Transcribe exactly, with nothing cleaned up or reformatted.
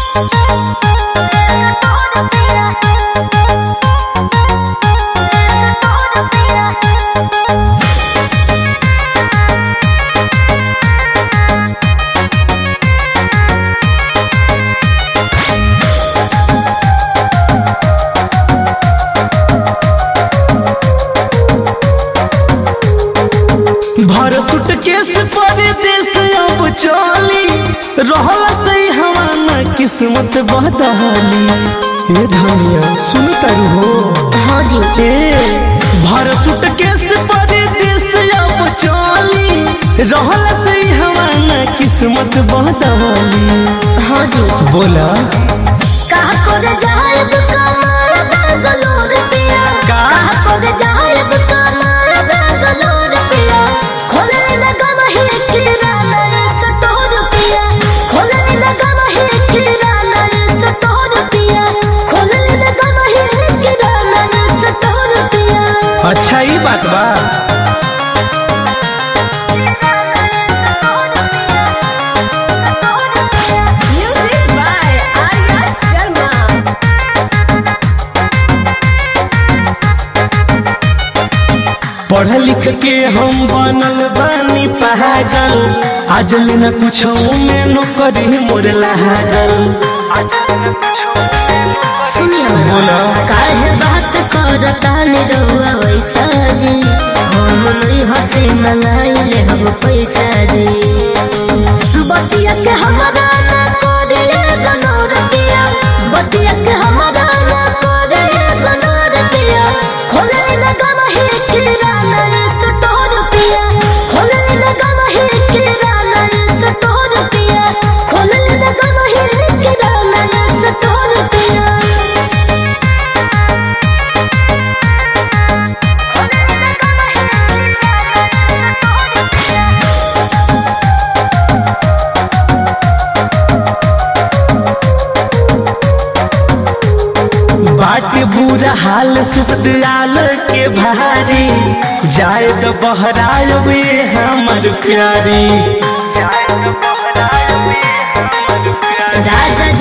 भर सुटकेस परदेस अब चली रहल सही हमारा किस्मत बदली। ए धनिया सुन तारू हो हाँ जी ए भर सुटकेस परदेस अब चली रहल सही हमारा किस्मत बदली। हाँ जी बोला कहा करे जायब कमाल बेंगलोर पिया का? कहा करे जायब कमाल बेंगलोर पिया खोले न गम है किराना स्टोर पिया खोले न गम है किराना स्टोर पिया खोले न गम है किराना स्टोर पिया। अच्छा ये बात बा। Music by Arya Sharma। पढ़ लिख के हम बनल बानी पागल आज न कुछ में नौकरी मोर लागल। सुनियो बोला काहे बात करता निरहुआ वैसा जी हम नहीं हंसे मंगाइले हम पैसा जी बतिया के हमारा ना करे गनोर दिया बतिया के हमारा ना करे गनोर दिया खोले न गम है किराना स्टोर पिया खोले न गम है किराना स्टोर पिया खोले न गम है किराना स्टोर पिया। बाटे बुरा हाल सुख दयाल के भारी जाए तो बहराए वे हमर प्यारी। राजा